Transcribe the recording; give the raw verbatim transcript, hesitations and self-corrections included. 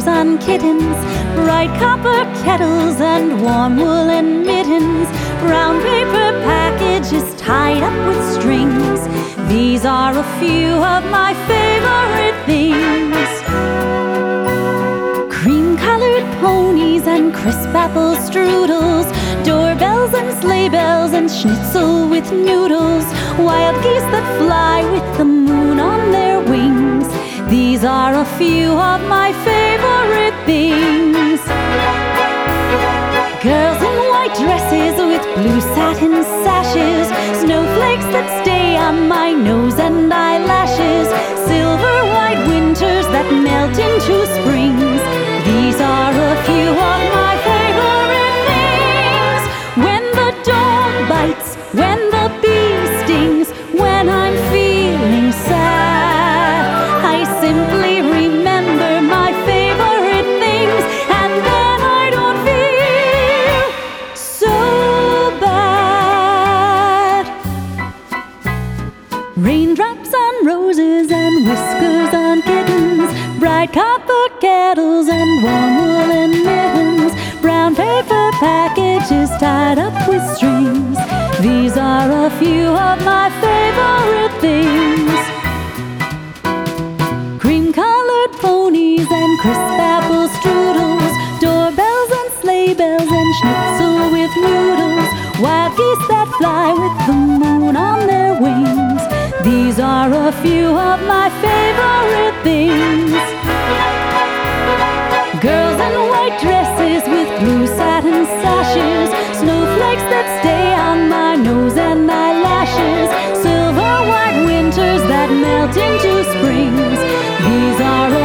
whiskers on kittens, bright copper kettles and warm woolen mittens, brown paper packages tied up with strings. These are a few of my favorite things. Cream-colored ponies and crisp apple strudels, doorbells and sleigh bells and schnitzel with noodles, wild geese that fly with the moon on their wings. These are a few of my favorite things. Girls in white dresses with blue satin sashes, snowflakes that stay on my nose and eyelashes, silver white winters that melt into springs. These are a few of my favorite things. When the dog bites, when the bee stings, when I'm feeling sad, I simply remember my favorite things, and then I don't feel so bad. Raindrops on roses and whiskers on kittens, bright copper kettles and warm woolen mittens, brown paper packages tied up with strings. These are a few of my favorite things. Cream-colored ponies and crisp apple strudels, doorbells and sleigh bells and schnitzel with noodles, wild geese that fly with the moon on their wings. These are a few of my favorite things. Girls in white dresses with blue satin sashes, snowflakes that stay on my nose and eyelashes, silver white winters that melt into springs. These are